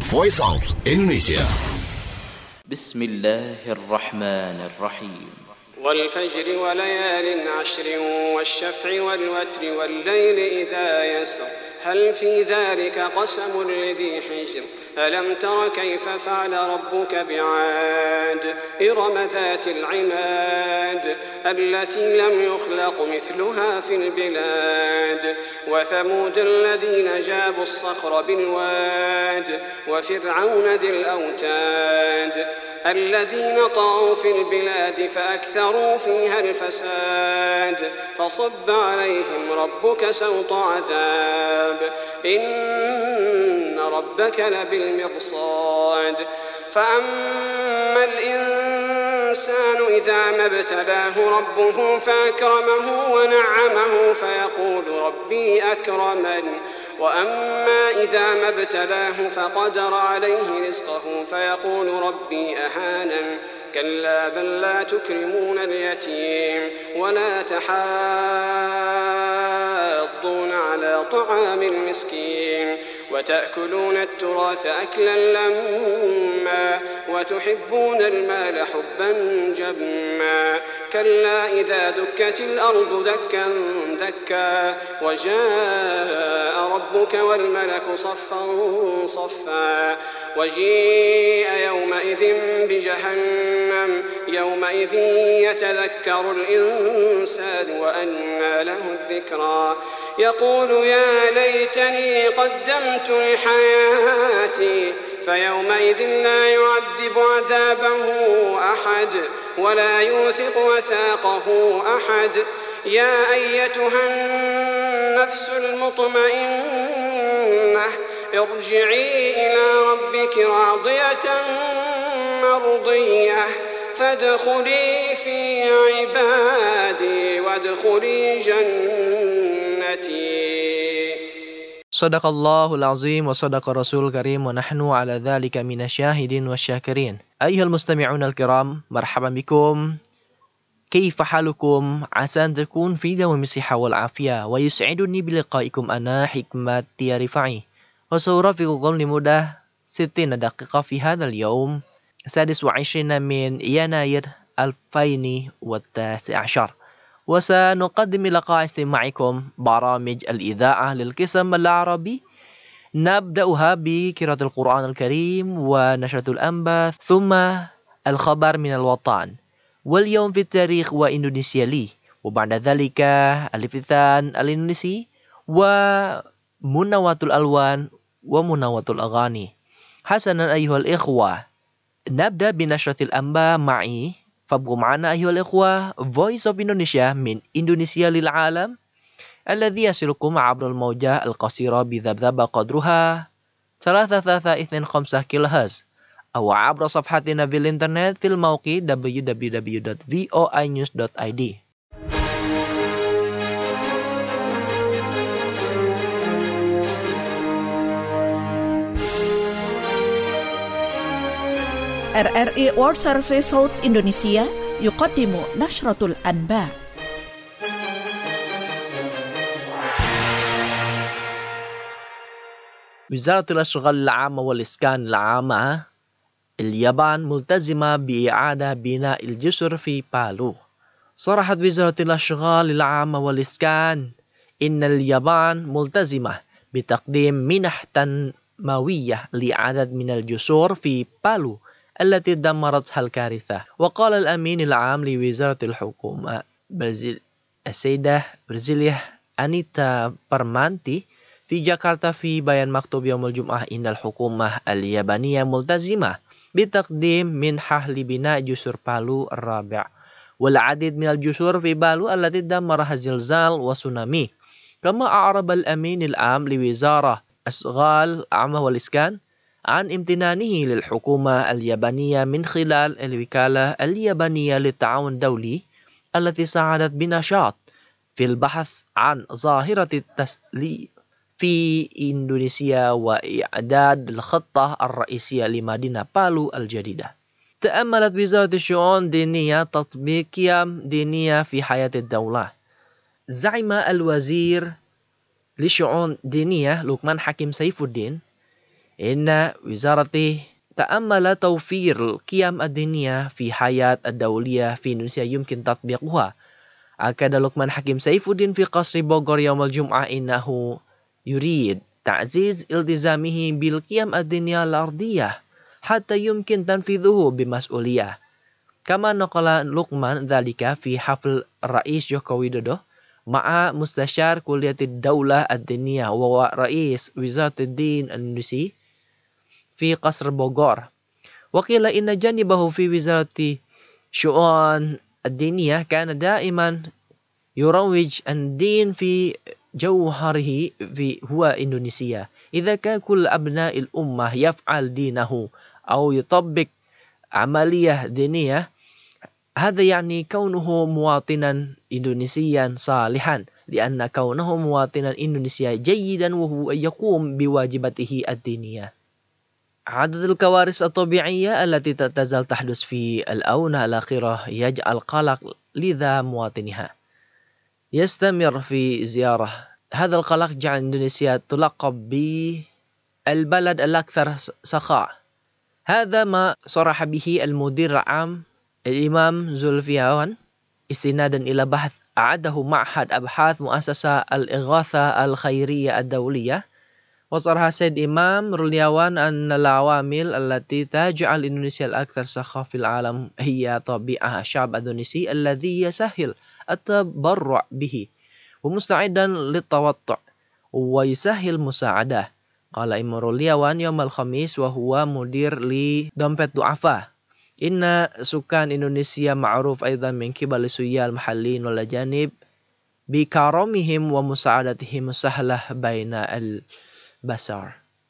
Voice of Indonesia. بسم الله الرحمن الرحيم. والفجر وليال عشر والشفع والوتر والليل إذا يسر هل في ذلك قسم لذي حجر ألم تر كيف فعل ربك بعاد إرم ذات العماد التي لم يخلق مثلها في البلاد وثمود الذين جابوا الصخر بالواد وفرعون ذي الأوتاد الذين طغوا في البلاد فأكثروا فيها الفساد فصب عليهم ربك سوط عذاب إن ربك لبالمرصاد فأما الإنسان إذا ما ابتلاه ربه فأكرمه ونعمه فيقول ربي أكرمن وأما إذا ما ابتلاه فقدر عليه رزقه فيقول ربي أهانن كلا بل لا تكرمون اليتيم ولا تحاضون على طعام المسكين وتأكلون التراث أكلا لما وتحبون المال حبا جما كلا إذا دكت الأرض دكا دكا وجاء ربك والملك صفا صفا وجيء يومئذ بجهنم يومئذ يتذكر الإنسان وأنى له الذكرى يقول يا ليتني قدمت لحياتي فيومئذ لا يعذب عذابه أحد ولا يوثق وثاقه أحد يا أيتها النفس المطمئنة ارجعي إلى ربك راضية مرضية فادخلي في عبادي وادخلي جنتي. Sadaqallahul azim wa sadaqa rasul karim wa nahnu ala dhalika minasyahidin wasyakirin. Ayyuhal mustami'un al-kiram, marhaban bikum. Kaifa halukum? Asa an takun fi dawami siha wal afiyah wa yus'iduni biliqaikum ana hikmati rifai. Wa sawrafikum limudah 60 daqiqah fi hadzal yawm 26 min Yanayir 2019. وسنقدم لقاء استماعكم برامج الإذاعة للقسم العربي نبدأها بقراءة القرآن الكريم ونشرة الأنباء ثم الخبر من الوطن واليوم في التاريخ وإندونيسيا لي وبعد ذلك الافتتان الإندونيسي ومنوات الألوان ومنوات الأغاني. حسنا أيها الإخوة، نبدأ بنشرة الأنباء معي. فابقوا معنا أيها الإخوة. Voice of Indonesia من إندونيسيا للعالم الذي يصلكم عبر الموجة القصيرة بذبذب قدرها 325 كيلوهرتز أو عبر صفحتنا في الإنترنت في الموقع www.voinews.id. RRI World Service South Indonesia يقدم نشرة الأنباء. وزارة الأشغال العامة والإسكان العامة اليابان ملتزمة بإعادة بناء الجسر في بالو. صرحت وزارة الأشغال العامة والإسكان إن اليابان ملتزمة بتقديم منح تنموية لعدد من الجسور في بالو التي دمرتها الكارثة. وقال الأمين العام لوزارة الحكومة السيدة برزيليا أنيتا برمانتي في جاكرتا في بيان مكتوب يوم الجمعة إن الحكومة اليابانية ملتزمة بتقديم منحة لبناء جسور بالو الرابع والعديد من الجسور في بالو التي دمرها زلزال وسونامي. كما أعرب الأمين العام لوزارة الأشغال العامة والإسكان عن امتنانه للحكومة اليابانية من خلال الوكالة اليابانية للتعاون الدولي التي ساعدت بنشاط في البحث عن ظاهرة التسليم في إندونيسيا وإعداد الخطة الرئيسية لمدينة بالو الجديدة. تأملت وزارة الشؤون الدينية تطبيق قيم دينية في حياة الدولة. زعم الوزير للشؤون الدينية لقمان حكيم سيف الدين إن وزارته تأمل توفير القيم الدينية في حياة الدولية في إندونيسيا يمكن تطبيقها. أكد لقمان حكيم سيف الدين في قصر بوغور يوم الجمعة إنه يريد تعزيز التزامه بالقيم الدينية الأرضية حتى يمكن تنفيذه بمسؤولية. كما نقل لقمان ذلك في حفل الرئيس جوكو ويدودو مع مستشار كلية الدولة الدينية ورئيس وزارة الدين الإندونيسي في قصر بوغور. وقيل إن جانبه في وزارة شؤون الدينية كان دائما يروج الدين في جوهره هو إندونيسيا. إذا كان كل أبناء الأمة يفعل دينه أو يطبق عملية دينية، هذا يعني كونه مواطنا إندونيسيا صالحا، لأن كونه مواطنا إندونيسيا جيدا وهو يقوم بواجباته الدينية. عدد الكوارث الطبيعية التي تزال تحدث في الآونة الأخيرة يجعل قلق لدى مواطنيها. يستمر في زيارة. هذا القلق جعل إندونيسيا تلقب بالبلد الأكثر سخاء. هذا ما صرح به المدير العام الإمام زلفياون استنادا إلى بحث أعده معهد أبحاث مؤسسة الإغاثة الخيرية الدولية. وصرح سيد إمام رولياwan أن العوامل التي تجعل إندونيسيا الأكثر سخاء في العالم هي طبيعة الشعب الإندونيسي الذي يسهل التبرع به ومستعدا للتوطع ويسهل مساعدة. قال إمام رولياwan يوم الخميس وهو مدير لدومبت ضعفاء إن سكان إندونيسيا معروف أيضا من قبل السياح المحليين والأجانب بكرمهم ومساعدتهم السهلة بين البشر.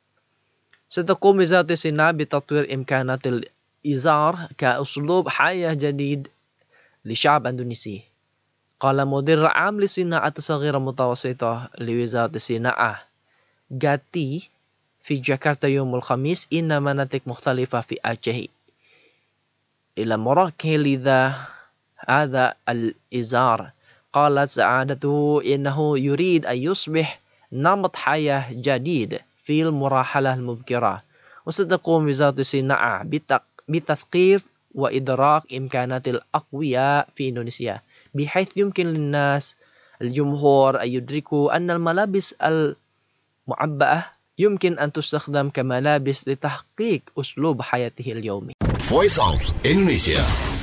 ستقوم وزارة الصناعة بتطوير إمكانات الإيجار كأسلوب حياة جديد للشعب الإندونيسي. قال مدير العام للصناعة الصغيرة المتوسطة لوزارة الصناعة غاتي في جاكرتا يوم الخميس إن مناطق مختلفة في أعجه إلى مراكز لذا هذا الإيجار. قالت سعادته إنه يريد أن يصبح نمط حياة جديد في المرحلة المبكرة. وستقوم وزارة الصناعة بتثقيف وإدراك إمكانات الأقوياء في إندونيسيا بحيث يمكن للناس الجمهور أن يدركوا أن الملابس المعبأة يمكن أن تستخدم كملابس لتحقيق أسلوب حياته اليومي. Voice of Indonesia.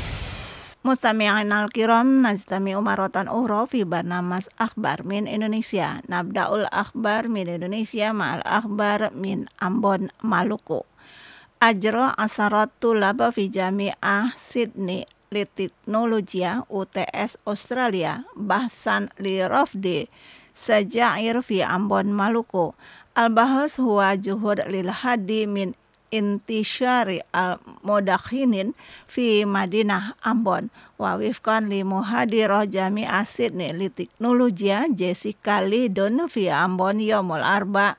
مستمعينا الكرام، نستمع مرة أخرى في برنامج أخبار من إندونيسيا. نبدأ الأخبار من إندونيسيا مع الأخبار من أمبون مالوكو. أجرى عشرات طلاب في جامعة سيدني للتكنولوجيا UTS أستراليا بحثا لرفض سجائر في أمبون مالوكو. البحث هو جهود للحد من انتشار المدخنين في مدينة أمبون. ووفقا لمحاضرة جامعة سيدني للتكنولوجيا جيسيكا ليدون في أمبون يوم الأربعاء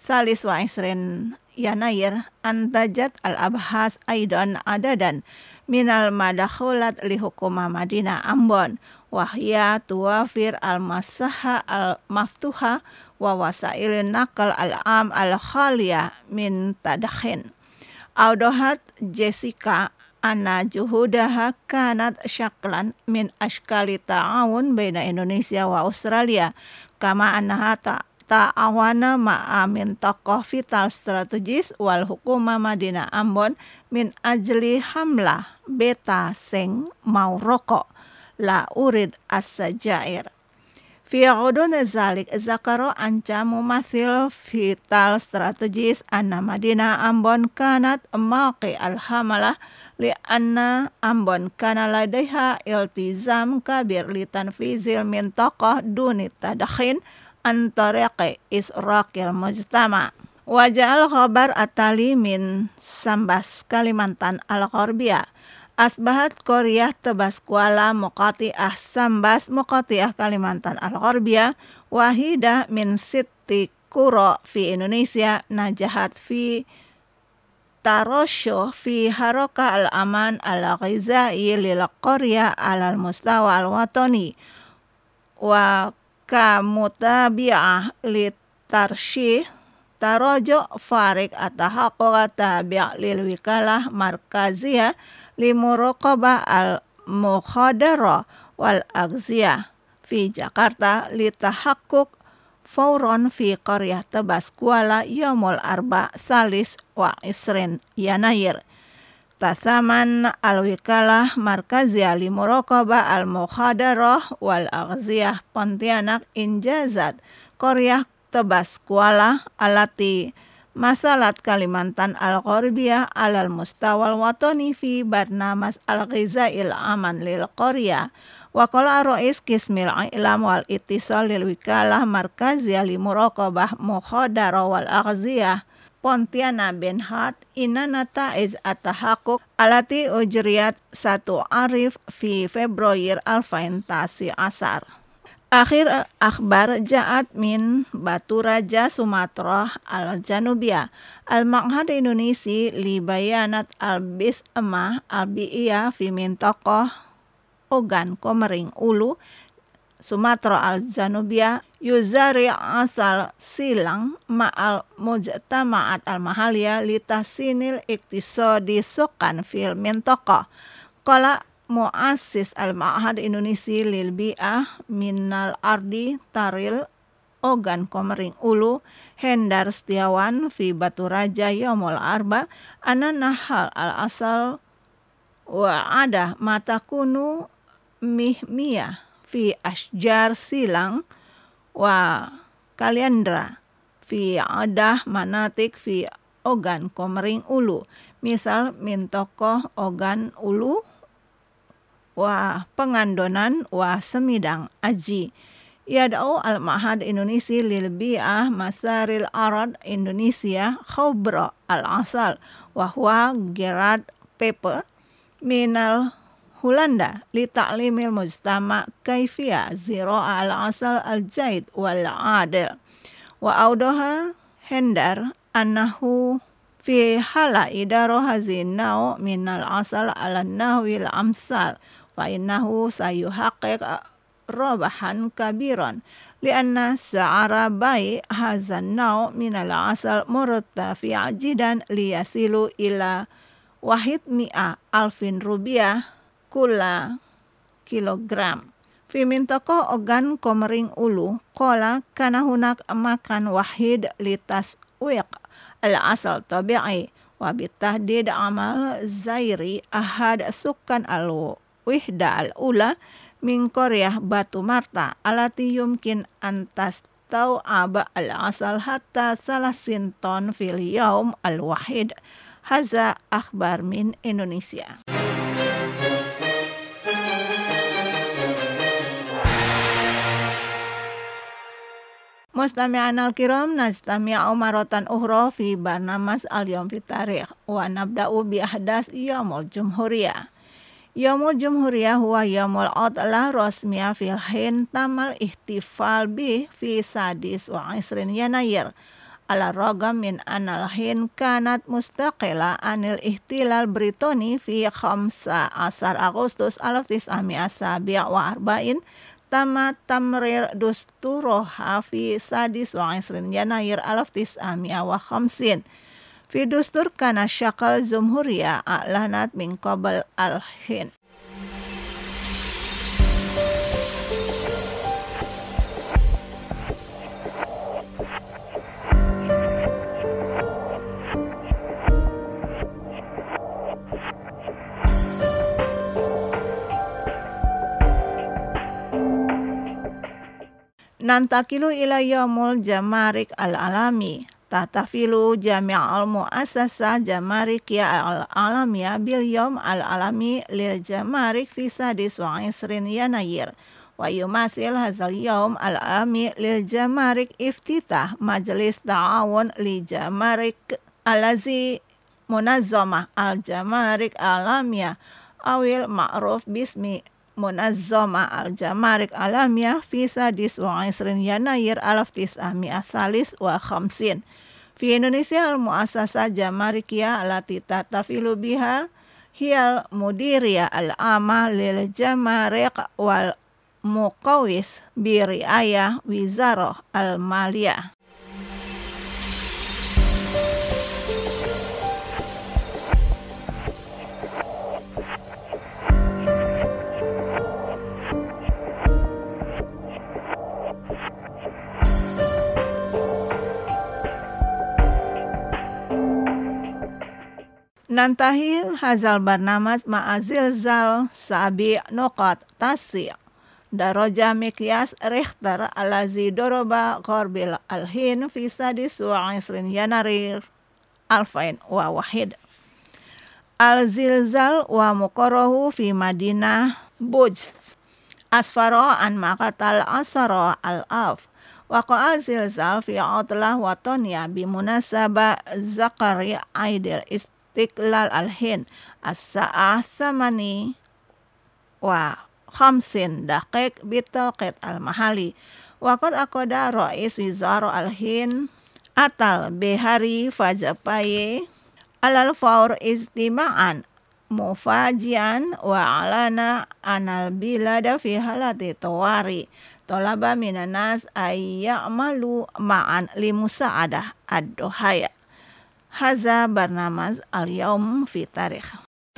23 يناير أنتجت الأبحاث أيضا عددا من المدخولات لحكومة مدينة أمبون، وهي توفر المساحة المفتوحة ووسائل النقل العام الخالية من تدخين. أوضحت جيسيكا أن جهودها كانت شكلا من أشكال التعاون بين إندونيسيا وأستراليا، كما أنها تعاون مع منطقة فيتال استراتيجيس والحكومة مدينة أمبون من أجل حملة بيتا سين موروكو لا أريد السجائر. في غضون ذلك ذكر أنجا ممثل فيتال استراتيجيس أن مدينة أمبون كانت موقع الحملة لأن أمبون كان لديها التزام كبير لتنفيذ المنطقة دون التدخين عن طريق إسراق المجتمع. وجاء الخبر التالي من Sambas Kalimantan Al-Gharbiyah. أصبحت قرية تباسكوالا مقاطعة سامباس مقاطعة كاليمانتان الغربية واحدة من 6 قرى في إندونيسيا نجحت في ترشح في حركة الأمان الغذائي للقرية على المستوى الوطني، وكمتابعة للترشيح tarajo farik atahaqqaqa tabi' lil wikalah markaziyah limuraqabah al-mukhadara wal agziyah fi Jakarta litahaqquk fauron fi qaryah Tebas Kuala yaumul arba salis wa isrin Yanayir. Tasaman al-wikalah markaziyah limuraqabah al-mukhadarah wal agziyah Pontianak injazat qaryah Tebas Kuala alati masalat Kalimantan al-Ghorbiyah alal mustawal watoni fi barnamas al-ghizail aman lil qaryah. Wa qala Rais Qismil Ilam wal Ittisal lil wikalah markaziyah limuraqabah mukhadara wal agziyah Pontianak Benhart inna nataiz atahaqquk alati ujriyat 1 Arif fi Februari 2019. Akhir akhbar ja'at min Batu Raja Sumatera al-Janubiyah al-Ma'had Indonesia li bayanat al-Bis'amah al-Bi'iyah fi mintaqah Ogan Komering Ulu Sumatera al-Janubiyah yuzari asal silang ma'al mujtama'at al-mahaliyah litasinil iktisadi sokan fil mintaqah. Qala muassis al-Ma'had Indonesia lil bi'ah minal ardi taril Ogan Komering Ulu Hendar Setiawan fi Batu Raja yaumul arba ananahal al-asal wa ada matakunu mihmiyah fi asjar silang wa kaliandra fi adah manatik fi Ogan Komering Ulu misal mintokoh Ogan Ulu wa pengandonan wa semidang aji. Yad'u al-Ma'had Indonesia lil bi'ah masaril arad Indonesia khobra al-asal wa huwa Gerard Pepe minal Hulanda li ta'limil mujtama kaifiyah zira'a al-asal al-jaid wal adil wa audaha Hendar annahu fi hala idaro hazin nau minal asal ala nahwil amsal fa innahu sayuhaqqiq rabahan kabiran lianna sa'ara bai hazan nau minal asal murtafi'a jidan liyasilu ila wahid mi'a alfin rubiah kula kilogram. Fi mintaqah Ogan Komering Ulu qala kana hunak makan wahid litas wiq al-asal tabi'i wa bitahdid amal zairi ahad sukan al-wihda al-ula min qaryah Batu Marta alati yumkin antas tau aba al-asal hatta salasin ton fil yaum al-wahid. Haza akhbar min Indonesia. Mustami'an al-kiram najtami'u maratan ukhra fi barnamas al-yawm fi tarikh wa nabda'u bi ahdas yaumul jumhuriyah. Yaumul jumhuriyah huwa yaumul adlah rasmiyah fil hin tamal ihtifal bih fi sadis wa isrin Yanayir ala ragam min anal hin kanat mustaqila anil ihtilal Britoni fi 15 Agustus 1947 tama tamrir dusturoha fi sadis wa isrin Yanayir 1950 fi dustur kana syakal jumhuriyah a'lanat min qabl al-hin. Nantakilu ila yaumul jamarik al-alami tatafilu jami'al mu'assasah jamarikiyah al-alamiyah bil yaum al-alami lil jamarik fi sadis wa isrin Yanayir wa yumasil hazal yaum al-alami lil jamarik iftitah majlis ta'awun li jamarik alazi munazzamah al-jamarik alamiyah awil ma'ruf bismi Munazzama al-Jamarik Alamiyah fi sadis wa isrin Yanayir 1950. Fi Indonesia al-mu'assasah Jamarikiyah allati tatafilu biha hiyal mudiriyah al-amah lil jamarik wal muqawis bi riayah wizarah al-maliyah. Nantahi hazal barnamas ma'azilzal sabi nuqat tasi' daraja mikyas Richter alazi doroba qarbil alhin fi sadis wa isrin Yanarir alfain wa wahid. Al-zilzal wa muqarrahu fi Madinah Buj asfara an maqatal asara al-af. Waqa'a zilzal fi Utlah wa Tonya bimunasaba Zakari Aidil Istiqlal al-Hind as-sa'ah thamani wa khamsin daqiq bitawqit al-mahali. Waqad aqada Rais Wizara al-Hind atal behari fajapaye alal faur istima'an mufajian wa alana anal bilada fi halati tawari talaba minan nas ayya'malu ma'an limusa'adah ad-duhaya. Haza barnamaz al-yawm fi tarikh.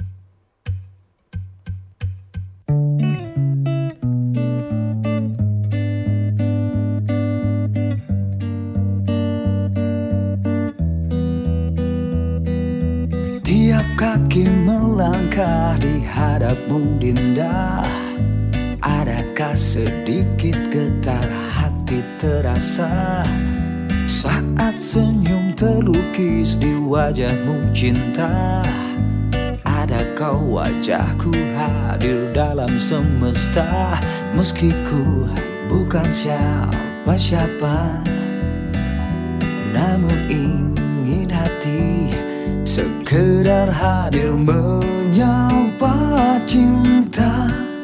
Tiap kaki melangkah di hadapmu Dinda, adakah sedikit getar hati terasa saat senyum terlukis di wajahmu cinta? Adakah wajahku hadir dalam semesta meski ku bukan siapa-siapa, namun ingin hati sekedar hadir menyapa cinta,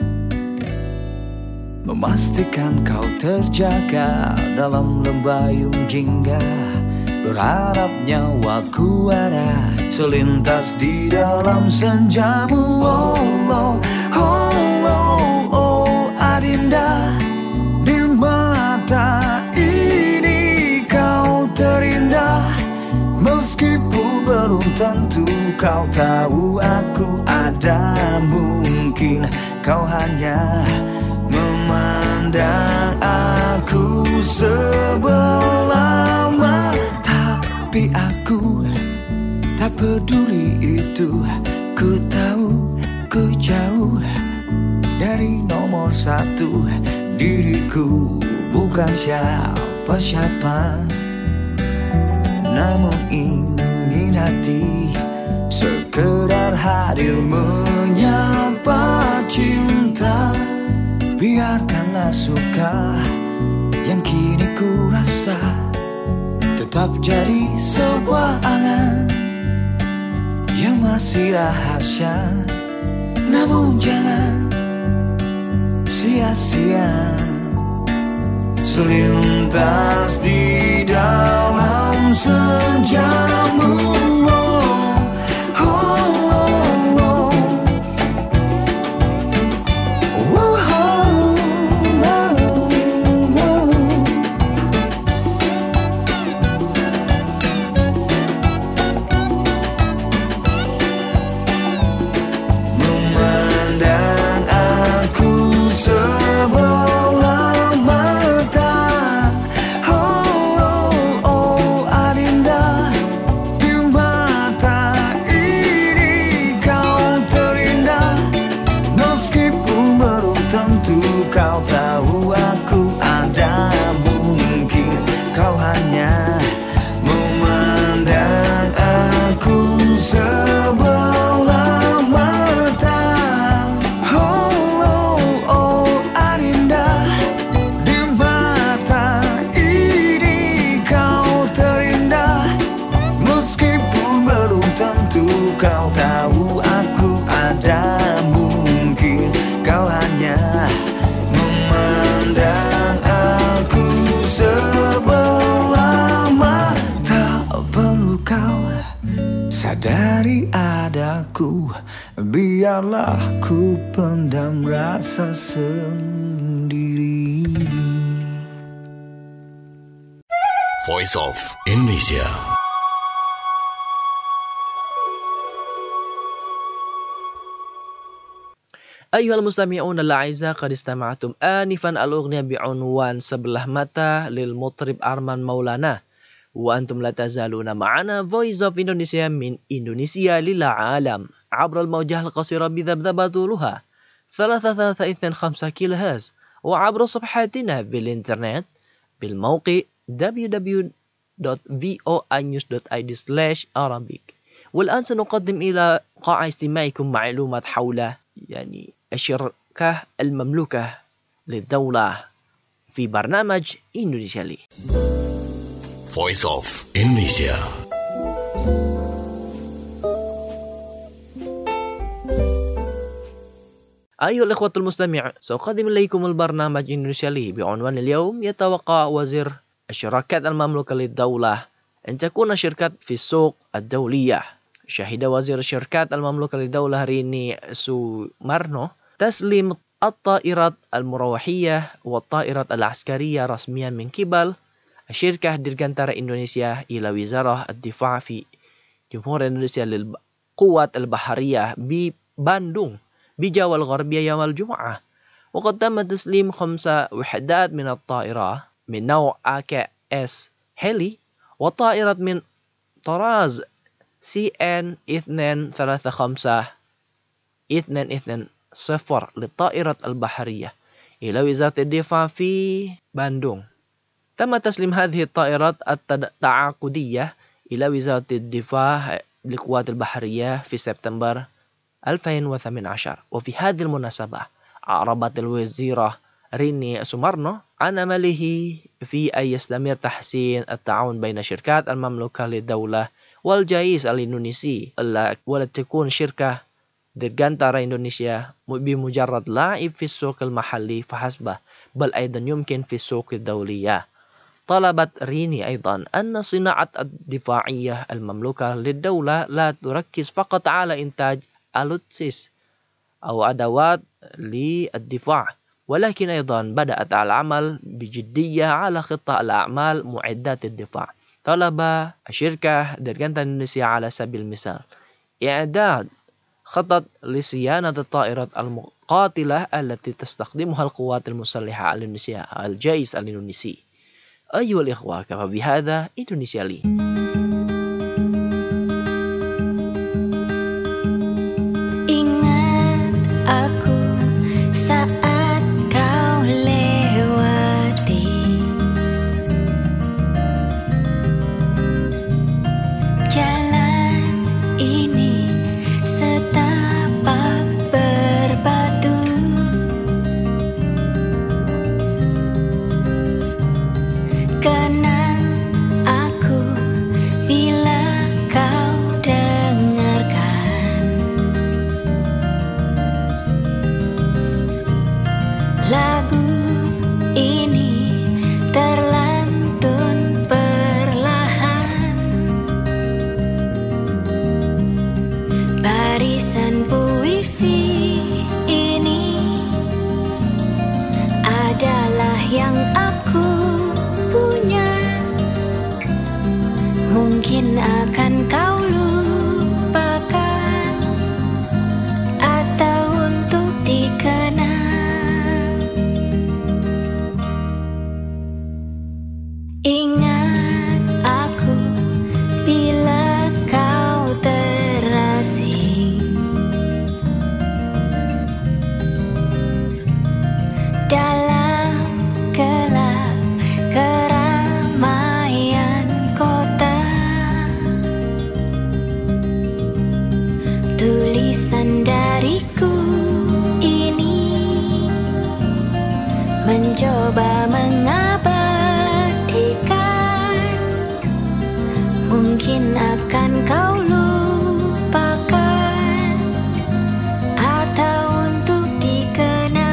memastikan kau terjaga dalam lembayung jingga, berharap nyawaku ada selintas di dalam senjamu. Oh, oh, oh, oh, Adinda, di mata ini kau terindah, meskipun belum tentu kau tahu aku ada. Mungkin kau hanya memandang aku sebelah mata, tapi aku tak peduli itu. Ku tahu ku jauh dari nomor satu, diriku bukan siapa-siapa, namun ingin hati sekedar hadir menyapa cinta. Biarkanlah suka yang kini ku rasa tetap jadi sebuah angan yang masih rahasia, namun jangan sia-sia selintas di dalam senjamu. Kau tahu aku ada, mungkin kau hanya memandang aku sebelah mata. Oh, oh, oh, Adinda, di mata ini kau terindah, meskipun belum tentu kau tahu aku ada. Mungkin kau hanya memandang aku sebelah mata, perlu kau sadari adaku, biarlah ku pendam rasa sendiri. Voice of Indonesia. أيها المستمعون الأعزاء قد استمعتم آنفا الأغنية بعنوان Sebelah Mata للمطرب أرمان مولانا وأنتم لا تزالون معنا Voice of Indonesia من إندونيسيا للعالم عبر الموجة القصيرة بذبذبة طولها 3.325 كيلوهرتز وعبر صفحاتنا بالإنترنت بالموقع www.voinews.id/Arabic. والآن سنقدم إلى قاع استماعكم معلومات حول الشركة المملوكة للدولة في برنامج إندونيسيا لي. Voice of Indonesia. أيها الإخوة المستمع، سأقدم إليكم البرنامج إندونيسيا لي بعنوان اليوم. يتوقع وزير الشركات المملوكة للدولة أن تكون الشركات في السوق الدولية. شهد وزير الشركات المملوكة للدولة ريني سومارنو تسليم الطائرات المروحية والطائرات العسكرية رسميا من قبل الشركة ديرغانتارا إندونيسيا إلى وزارة الدفاع في جمهورية إندونيسيا للقوات البحرية بباندونغ بجاوة الغربية يوم الجمعة. وقد تم تسليم 5 وحدات من الطائرة من نوع AKS هيلي وطائرة من طراز CN-235-220 للطائرة البحرية إلى وزارة الدفاع في باندونغ. تم تسليم هذه الطائرات التعاقدية إلى وزارة الدفاع للقوات البحرية في سبتمبر 2018. وفي هذه المناسبة أعربت الوزيرة ريني سومارنو عن أمله في أن يستمر تحسين التعاون بين شركات المملوكة للدولة والجيش الإندونيسي ولا تكون شركة ديرغانتارا إندونيسيا بمجرد لاعب في السوق المحلي فحسب بل أيضا يمكن في السوق الدولية. طلبت ريني أيضا أن الصناعة الدفاعية المملوكة للدولة لا تركز فقط على إنتاج ألوتسيس أو أدوات للدفاع، ولكن أيضا بدأت العمل بجدية على خطة الأعمال معدات الدفاع. طلب الشركة ديرغانتارا إندونيسيا على سبيل المثال إعداد خطط لصيانة الطائرات المقاتلة التي تستخدمها القوات المسلحة الإندونيسية الجيش الإندونيسي. أيها الإخوة، كفى بهذا إندونيسيا لي. Mungkin akan kau lupakan atau untuk dikenang. Ingat aku bila kau terasing dalam gelap keramaian kota. Tulisan dariku ini mencoba mengabadikan. Mungkin akan kau lupakan atau untuk dikenang.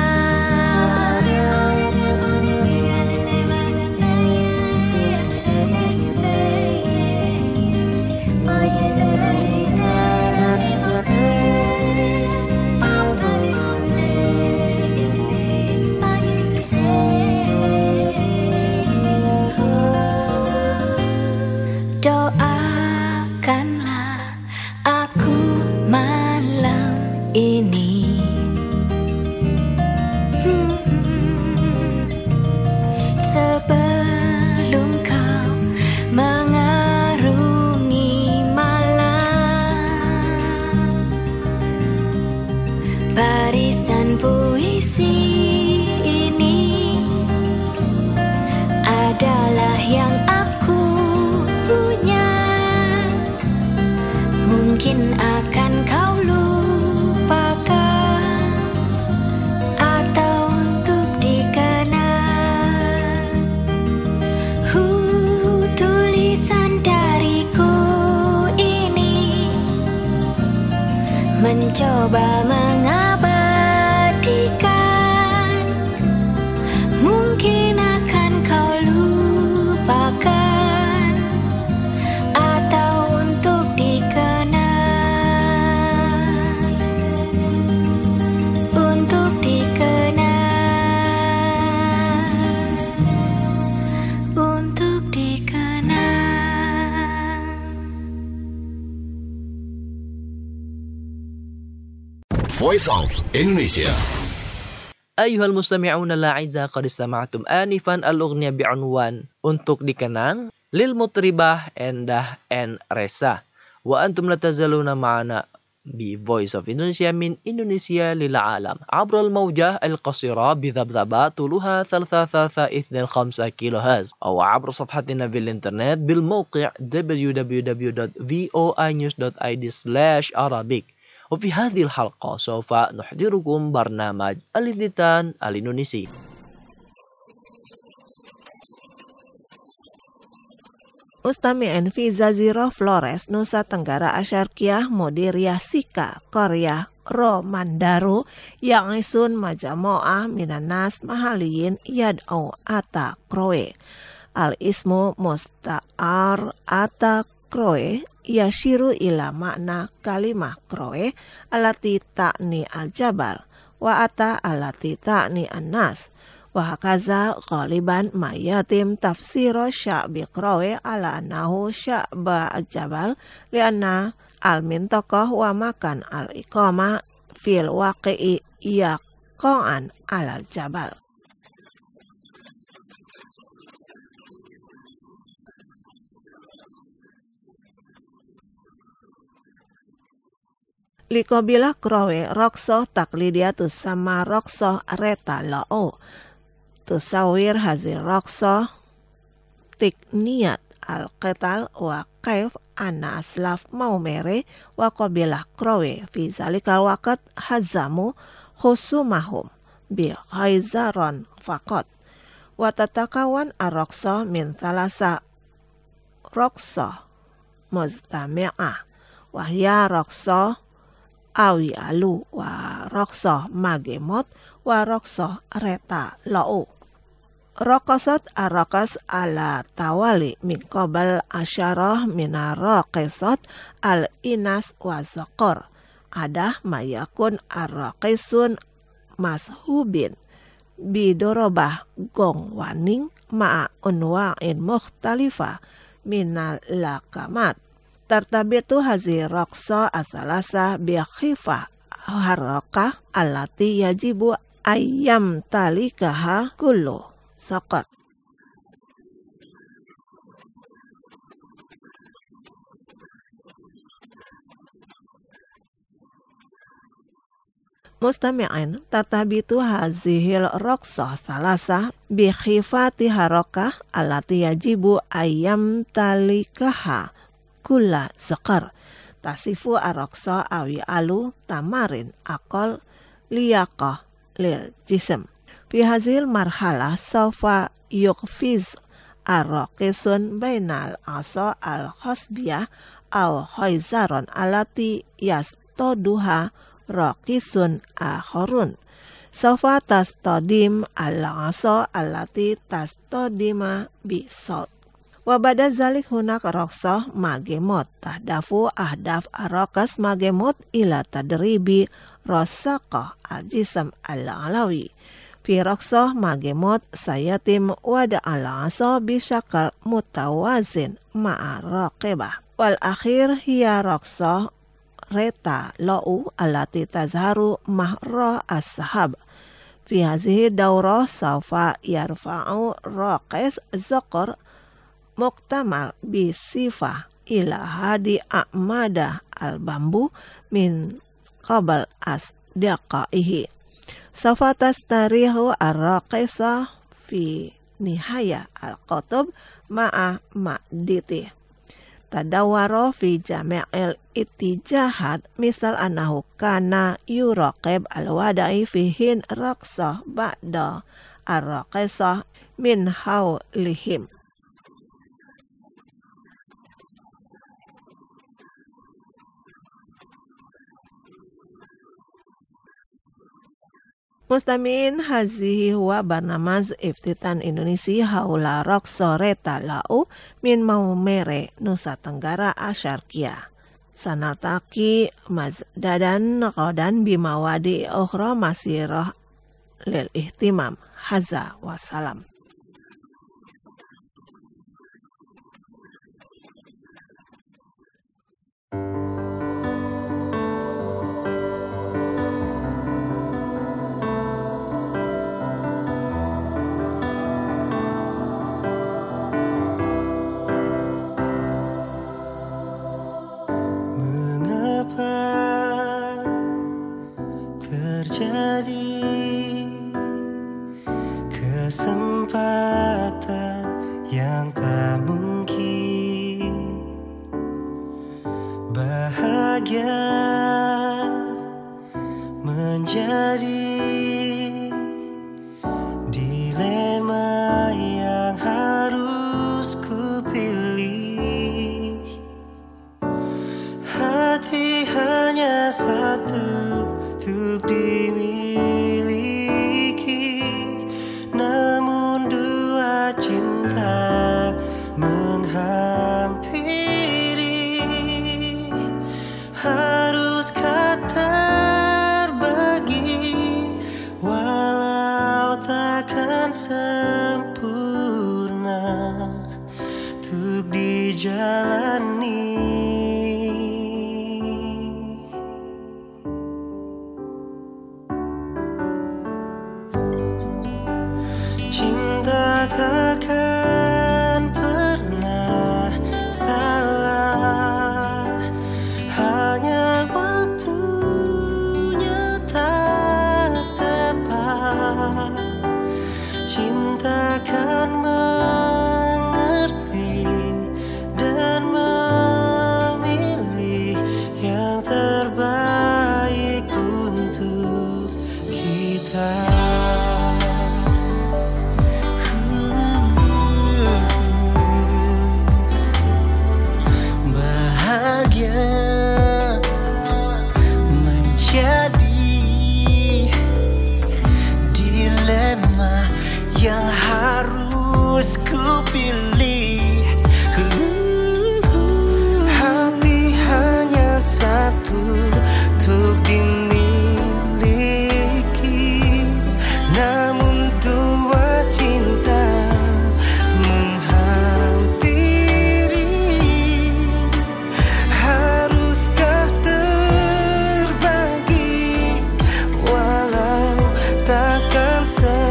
mencoba mengabadikan, mungkin akan kau lupakan, atau untuk dikenang, untuk dikenang, untuk dikenang. Voice of Indonesia. أيها المستمعون الأعزاء قد استمعتم آنفا الأغنية بعنوان Untuk Dikenang للمطربة Endah N. Resa. وأنتم لا تزالون معنا بVoice of Indonesia من إندونيسيا للعالم عبر الموجة القصيرة بذبذبة طولها 3.25 كيلو هرتز أو عبر صفحتنا في الإنترنت بالموقع www.voinews.id/Arabic. وفي هذه الحلقة سوف نحضركم برنامج الاثنتان الإندونيسي. Mustami'in fi Jazirah Flores, Nusa Tenggara Asyarkiyah, Mudiriyah Sika, Korea, Ro Mandaru, yang isun majamo'ah minanas mahaliyin yad'u ata kroe. Al-ismu musta'ar ata kroe, yashiru ila makna kalimah kroe, alati ta'ni al-jabal, wa ata alati ta'ni an-nas. Wahakaza ghaliban mayatim tafsiro sya'bi kroe ala anahu sya'ba al-jabal lianna al-mintokoh wa makan al-iqamah fil waqi'i yaqo'an al-jabal. Likobilah kroe roksoh taklidiatus sama roksoh reta la'o. Tusawir hazir roksoh tikniat al-qital wa kaif anna aslaf maumere wa qabilah kroe fi zalikal waqt hazamu khusumahum bi khayzaron faqat. Wa tatakawan ar-roksoh min thalasa roksoh mustami'ah wa hiya roksoh awi alu wa roksoh magemot wa roksoh reta la'u. Rokosot arokas ala tawali min qabal asyarah mina rokesot al inas wa zokor. Adah mayakun arokesun mashubin bidorobah gong waning ma'a unwa'in mukhtalifa minal lakamat. Tartabitu hazi rokso asalasa biakhifah harokah alati yajibu ayam talikaha kullu sokot. Mustami'in tartabitu hazihil rokso salasa bikhifati harokah alati yajibu ayam talikaha kula zakar. Tasifu arokso awi alu tamarin akol liyaqah lil jism. Fi hazil marhalah sofa yukfiz arokisun bainal aso al khosbiyah au khayzaron alati yastoduha rokisun akhorun. Sofa tastodim al aso alati tastodima bisot. Wabada zalik hunak roksoh magemot tahdafu ahdaf arokas magemot ila tadribi rosakoh al-jisam al-alawi. Fi roksoh magemot sayatim wada al-aso bisyakal mutawazin ma'a raqibah. Wal akhir hiya roksoh reta lo'u alati tazharu mahra as-sahab. Fi hazihi daurah sawfa yarfa'u raqis zokor muktamal bisifah ila hadi a'mada al-bambu min qabal asdiqaihi. Safatas tarihu ar-raqisa fi nihaya al-qutub ma'a ma'diti. Tadawaro fi jami'il itijahat misal anahu kana yuraqib al-wada'i fihin raqsah ba'da ar-raqisah min hawlihim. Mustamin hazihi huwa barnamaz iftitan Indonesia haula raqsa reta lau min Maumere Nusa Tenggara Asyarkia. Sanaltaki mazdadan qadan bimawadi ukhra masirah lil ihtimam. Haza wassalam. Kesempatan yang tak mungkin, bahagia menjadi dilema yang harus kupilih. Hati hanya satu untuk dimiliki, namun dua cinta menghampiri. Haruskah terbagi walau takkan sempurna untuk dijalani. Cinta takkan pernah salah, hanya waktunya tak tepat. Cinta kan mengerti dan memilih yang terbaik untuk kita. Yang harus kupilih. Hati hanya satu untuk dimiliki, namun dua cinta menghampiri. Haruskah terbagi walau takkan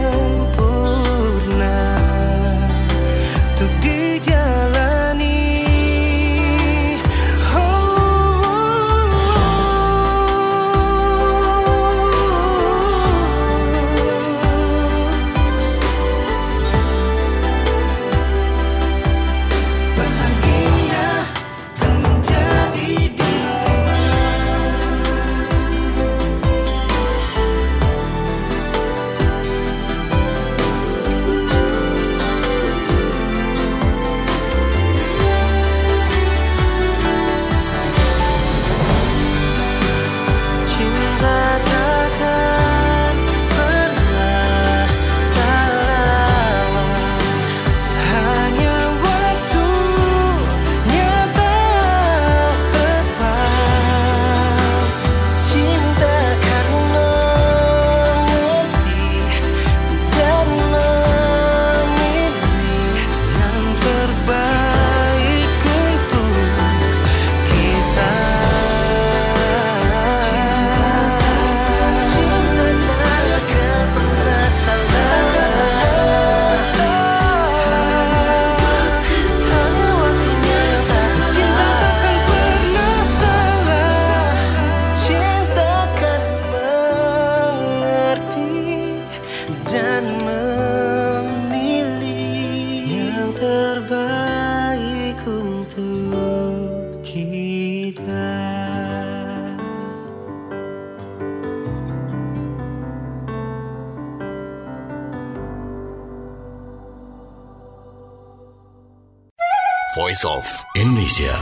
Voice of Indonesia.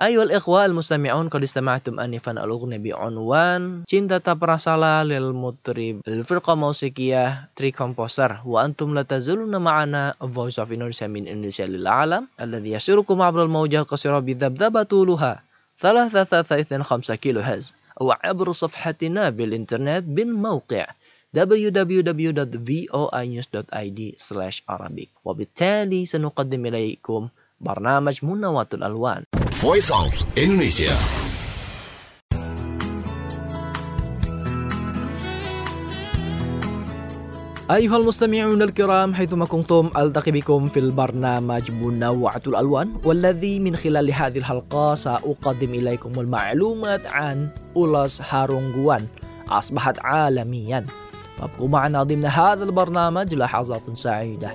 أيها الإخوة المستمعون قد استمعتم آنفا الأغنية بعنوان Cinta Tak Pernah Salah للمطرب الفرقة موسيقية تري كومبوسر وأنتم لا تزالون معنا Voice of Indonesia من إندونيسيا للعالم الذي يسيركم عبر الموجة القصيرة بذبذبة طولها 3.5 كيلو هرتز أو عبر صفحتنا بالإنترنت بالموقع www.voinews.id/Arabic وبالتالي سنقدم إليكم برنامج منوة الألوان Voice of Indonesia. أيها المستمعون الكرام حيثما كنتم ألتقي بكم في البرنامج منوعة الألوان والذي من خلال هذه الحلقة سأقدم إليكم المعلومات عن أولاس هارونغوان أصبحت عالميا. فابقوا معنا ضمن هذا البرنامج لحظات سعيدة.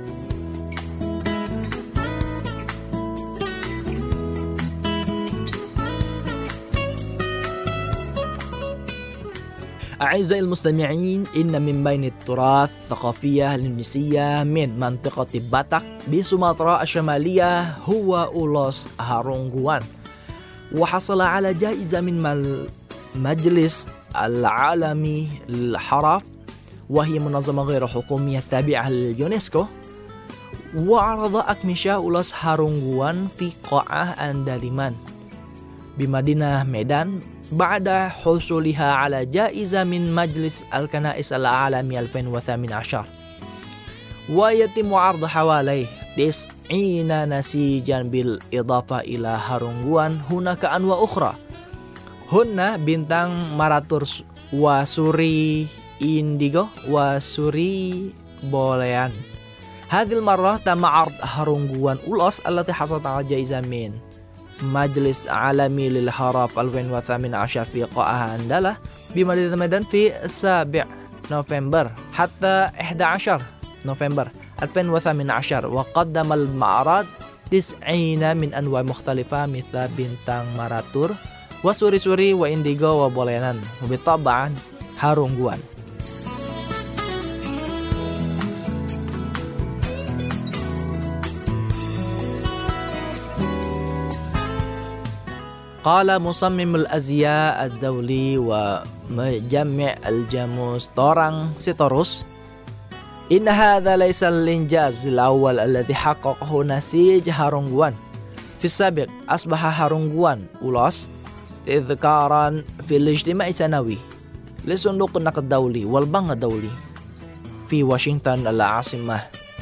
أعزائي المستمعين إن من بين التراث الثقافية الإندونيسية من منطقة باتاك بسومطرة الشمالية هو أولاس هارونغوان وحصل على جائزة من المجلس العالمي للحرف وهي منظمة غير حكومية تابعة لليونسكو. وعرض أكمشة أولاس هارونغوان في قاعة أنداليمان بمدينة ميدان بعد حصولها على جائزة من مجلس الكنائس العالمي 2018 ويتم عرض حوالي 90 نسيجا بالإضافة إلى هارونغوان. هناك أنواع أخرى هن بنتang maratur وسوري إنديغو وسوري بوليان. هذه المرة تم عرض هارونغوان أولاس التي حصلت على جائزة من مجلس عالمي للحرف 2018 في قاعة أندلة بمدينة ميدان في 7 نوفمبر حتى 11 نوفمبر 2018 وقدم المعرض 90 من أنواع مختلفة مثل بنتang maratur وسوري وإنديغو وبوليان وبالطبع هارونغوان. قال مصمم الأزياء الدولي ومجمع الجاموس توران سيتوروس إن هذا ليس الإنجاز الأول الذي حققه نسيج هارونغوان. في السابق أصبح هارونغوان أولاس إذكارا في الاجتماع السنوي لصندوق النقد الدولي والبنك الدولي في واشنطن العاصمة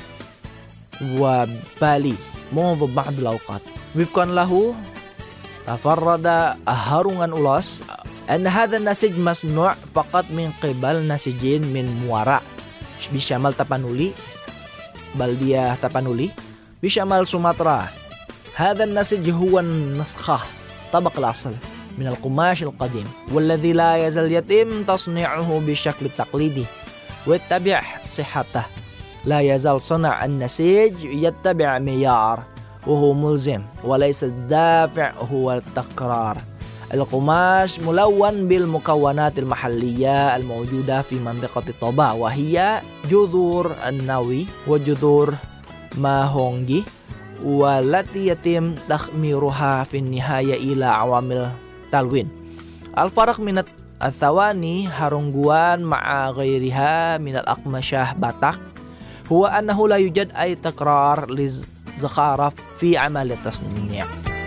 وبالي منذ بعض الأوقات. وفقا له تفرد هارونغوان أولاس أن هذا النسيج مصنوع فقط من قبل نسيجين من موارا بشمال تابانولي بلدية تابانولي بشمال سومطرة. هذا النسيج هو النسخة طبق الأصل من القماش القديم والذي لا يزال يتم تصنيعه بالشكل التقليدي ويتبع صحته. لا يزال صنع النسيج يتبع معيار وهو ملزم وليس الدافع هو التكرار. القماش ملون بالمكونات المحلية الموجودة في منطقة طوبا وهي جذور النوي وجذور ماهونجي والتي يتم تخميرها في النهاية إلى عوامل تلوين. الفرق من الثواني هارونغوان مع غيرها من الأقمشة باتاك هو أنه لا يوجد أي تكرار للزخارف في عمل التصنيع.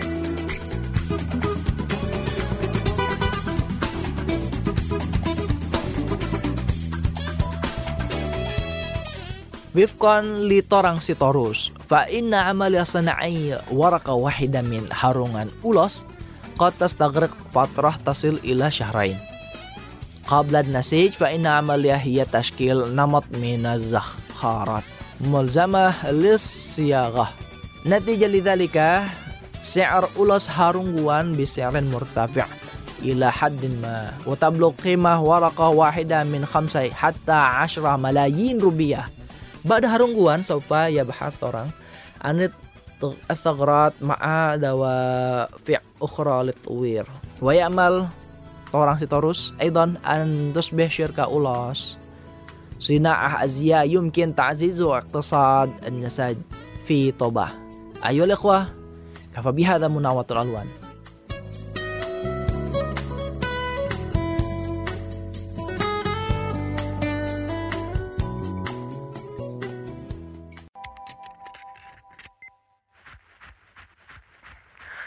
وفقا لتوران سيتوروس فإن عمل صناعي ورقة واحدة من هارونغوان أولاس قد تستغرق فترة تصل إلى شهرين. قبل النسيج فإن عملية هي تشكيل نمط من الزخارات ملزمة للصياغة. نتيجة لذلك سعر أولاس هارونغوان بسعر مرتفع إلى حد ما وتبلغ قيمة ورقة واحدة من 5 حتى 10 ملايين روبية. بعد هارونغوان سوف يبحث توران عن الثغرات مع دوافع أخرى للتطوير ويأمل توران سيتوروس أيضا أن تصبح شركة أولاس صناعة أزياء يمكن تعزيز اقتصاد النساج في طوبا. أيها الإخوة كفى بهذا مناوة الألوان.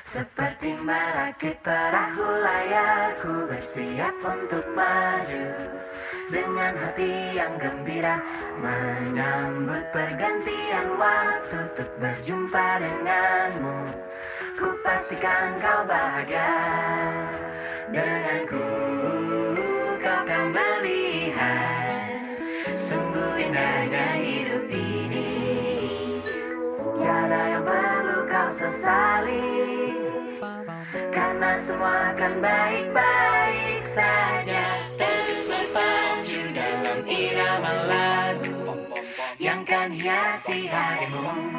Seperti merakit perahu layar, ku bersiap untuk maju dengan hati yang gembira, menyambut pergantian waktu untuk berjumpa denganmu. Ku pastikan kau bahagia denganku, kau kan melihat sungguh indahnya hidup ini. Tiada yang perlu kau sesali, karena semua akan baik-baik saja. Terus berpacu dalam irama lagu yang kan hiasi harimu.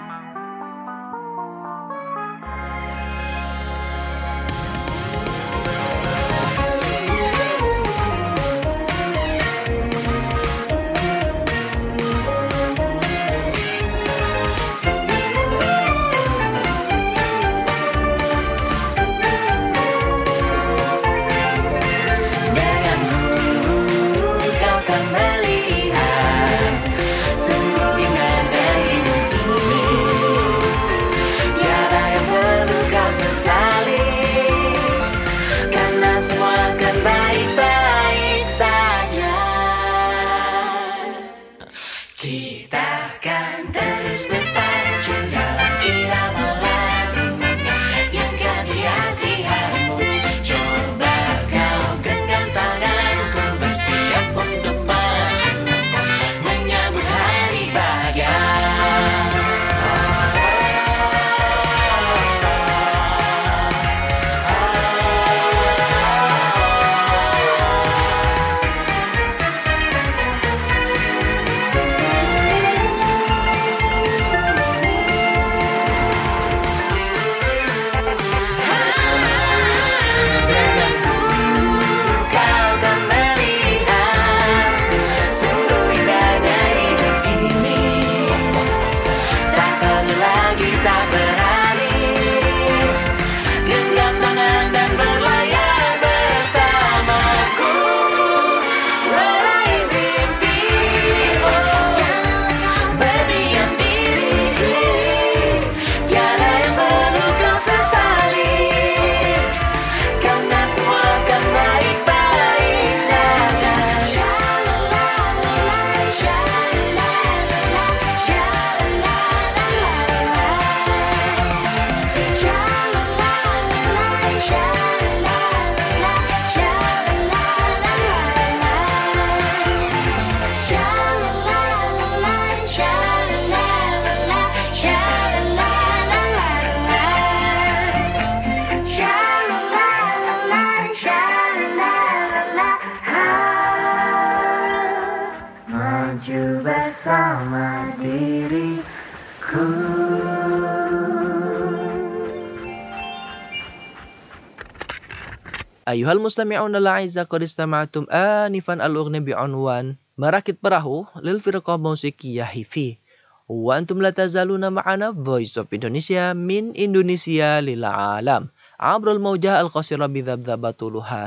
أيها المستمعون الأعزاء قد استمعتم آنفا الأغنية بعنوان مراكد براهو للفرقة الموسيقية هيفي وأنتم لا تزالون معنا Voice of Indonesia من إندونيسيا للعالم عبر الموجة القصيرة بذبذبة طولها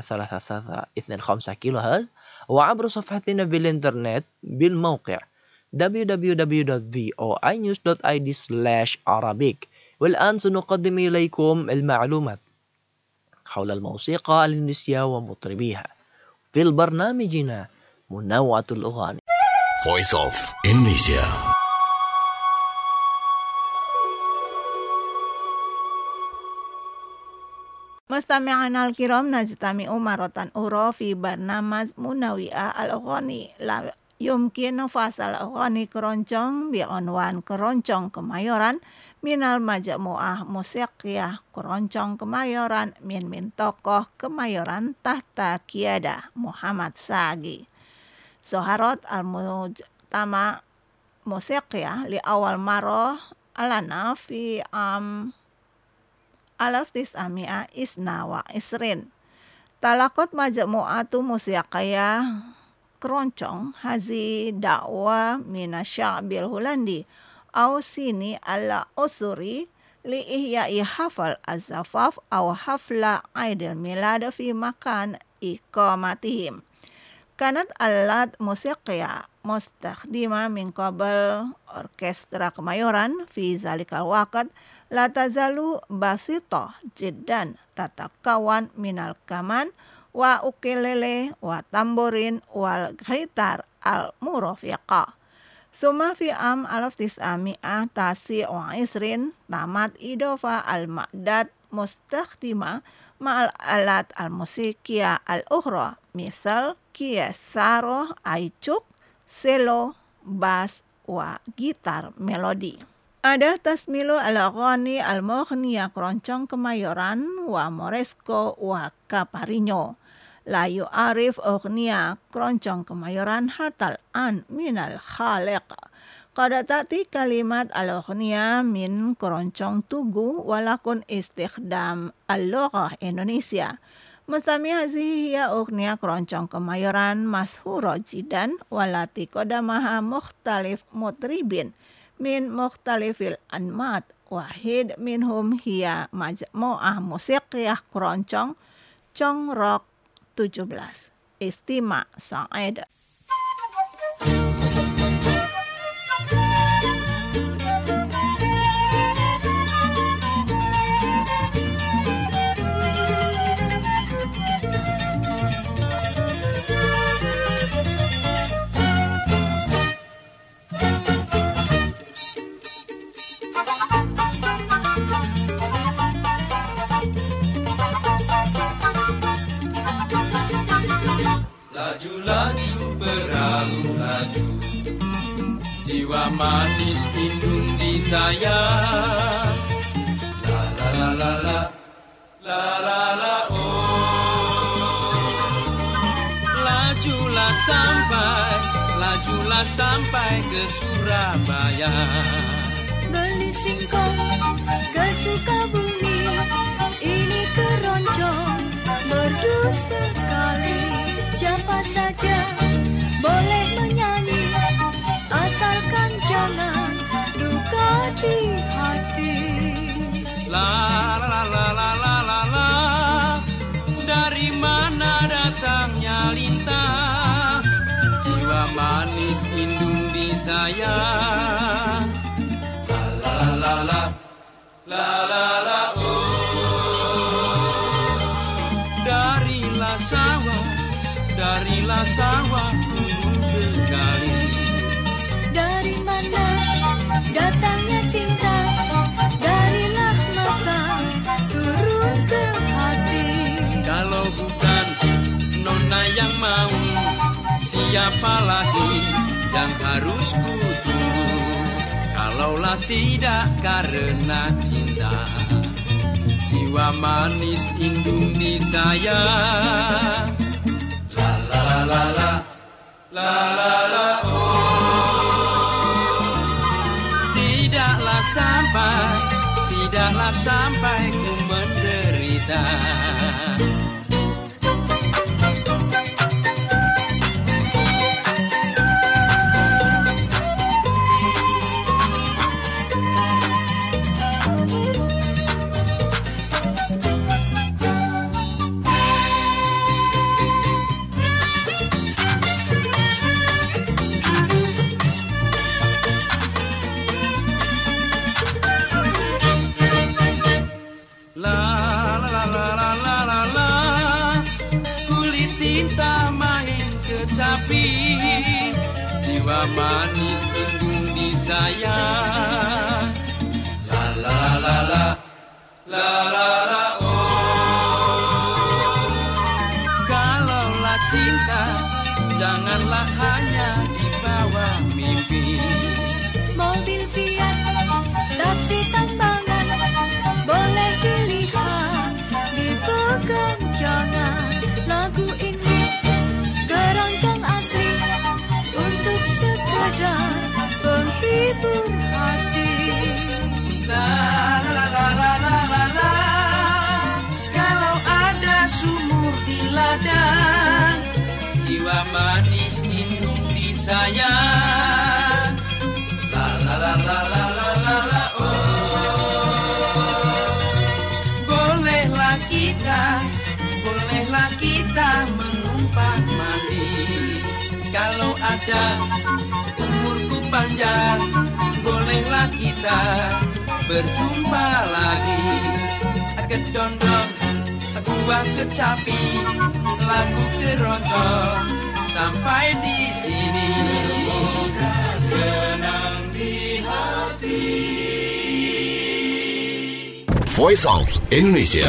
3.25 كيلو هرتز وعبر صفحتنا في الإنترنت بالموقع www.voinews.id/Arabic. والآن سنقدم إليكم المعلومات حول الموسيقى الإندونيسية ومطربيها في برنامجنا منوعة الأغاني. Voice of Indonesia. مستمعينا الكرام نجتمع مرة أخرى في برنامج منوعة الأغاني. لا يمكن فصل الأغاني keroncong بعنوان keroncong Kemayoran minal majmu'ah musikiyah keroncong Kemayoran min tokoh Kemayoran tahta Qiyadah Muhammad Sagi. Soharot al-mujtama musikiyah li awal marah alana fi alaf tis'amia isna wa isrin. Talakot majmu'atu musikiyah keroncong hazi da'wa mina sya'bil Hulandi aw sini ala usuri li ihya'i hafal az-zafaf aw hafla aidil milad fi makan iqamatihim. Kanat alat musiqiyah mustakhdima min qabl orkestra Kemayoran fi zalikal waqt La tazalu basito jiddan tatakawan minal kaman wa ukelele wa tamborin wal gitar al murafiqa. Thumma fi am alaf tis'ami'ah tasi wa isrin tamat idofa al ma'dad mustakhdima ma'al alat al musikia al ukhra misal kiesaro aicuk selo bas wa gitar melodi. Ada tasmilu al-aghani al-mughniya keroncong kemayoran wa moresco wa kaparinyo. La yu'arif ughniya keroncong kemayoran hatal an minal khaliq. Qada ta'ti kalimat al-ughniya min keroncong tugu walakun istikhdam al-lughah Indonesia. Masami hazihi hiya ughniya keroncong kemayoran mashhura jidan walati qadamaha mukhtalif mutribin min mukhtalifil anmat wahid minhum hiya majmu'ah musiqiyah keroncong congrok 17 Istima Sa'id. Laju-laju berlalu laju, jiwa manis Indonesia. La la la la la, la la la oh. Lajulah sampai ke Surabaya. Beli singkong ke Sukabumi, ini keroncong merdu sekali. Siapa saja boleh menyanyi, asalkan jangan duka di hati. La la la la la la la, dari mana datangnya lintah jiwa manis Indonesia. La la la la, la la la oh. Darilah sawah turun ke kali. Dari mana datangnya cinta, darilah mata turun ke hati. Kalau bukan nona yang mau, siapa lagi yang harus ku tunggu? Kalaulah tidak karena cinta, jiwa manis Indonesia. La la la la, la la la oh. Tidaklah sampai ku menderita. Kecapi jiwa manis Indonesia. La la la la, la la la oh. Kalaulah cinta, janganlah hanya dibawa mimpi. Mobil Fiat, taksi tambangan, boleh dilihat di peganjangan. Lagu ini keroncong asli untuk sekedar penghibur hati. La la la la la la la. Kalau ada sumur di ladang, jiwa manis Indonesia. La la la la la la la la oh. Bolehlah kita menumpang mandi. Kalau ada umurku panjang, bolehlah kita berjumpa lagi. Kedondong, buah kecapi, lagu keroncong sampai di sini. Semoga senang di hati. Voice of Indonesia.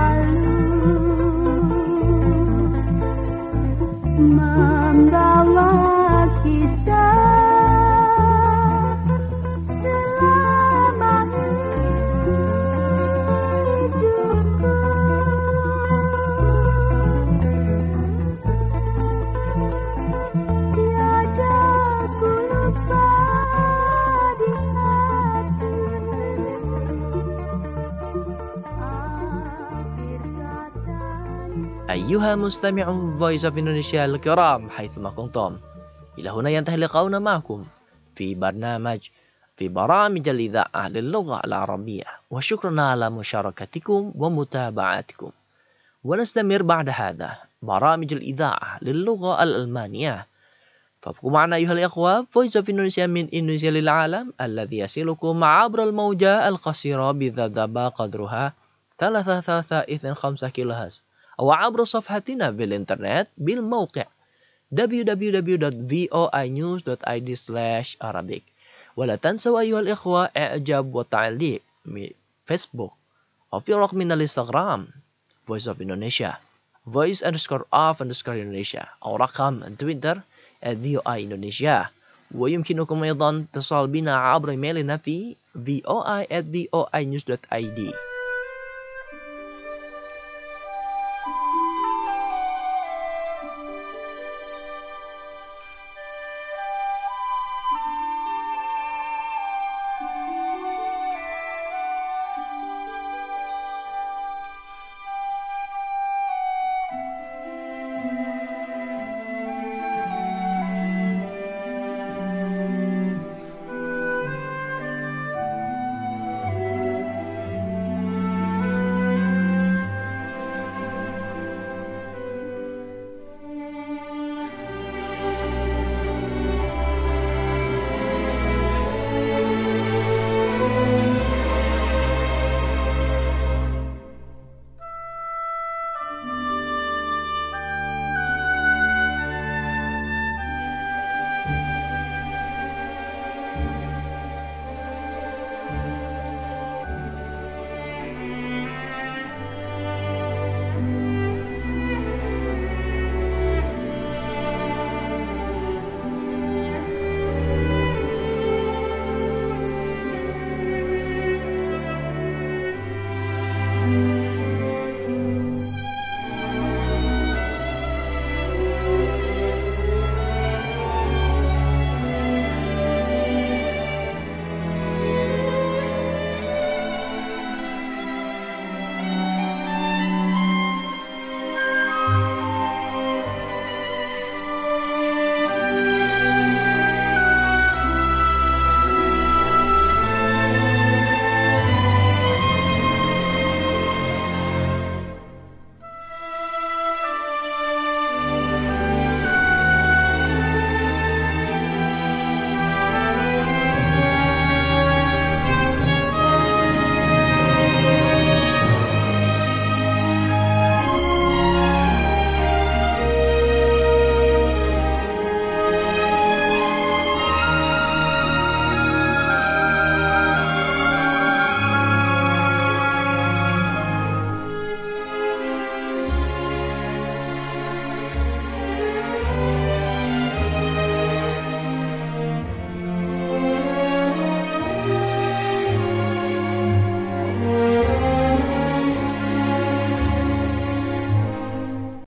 Membawa أيها مستمعون Voice of Indonesia الكرام حيثما كنتم، إلى هنا ينتهي لقاؤنا معكم في برامج الإذاعة للغة العربية، وشكرا على مشاركتكم ومتابعتكم. ونستمر بعد هذا برامج الإذاعة للغة الألمانية. فابقوا معنا أيها الإخوة، Voice of Indonesia من إندونيسيا للعالم الذي يصلكم عبر الموجة القصيرة بذبذبة قدرها 3.25 كيلوهرتز، أو عبر صفحتنا بالإنترنت بالموقع www.voinews.id/Arabic. ولا تنسوا أيها الإخوة إعجاب وتعليق من فيسبوك أو في رقم من الإنستغرام Voice of Indonesia voice_of_Indonesia أو رقم تويتر @VOI Indonesia. ويمكنكم أيضا اتصال بنا عبر إيميلنا في voi@voinews.id.